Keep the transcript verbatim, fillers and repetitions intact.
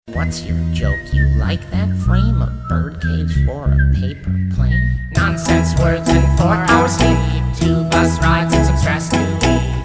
What's your joke? You like that frame? A birdcage for a paper plane? Nonsense words and four hours sleep, two bus rides and some stress to eat.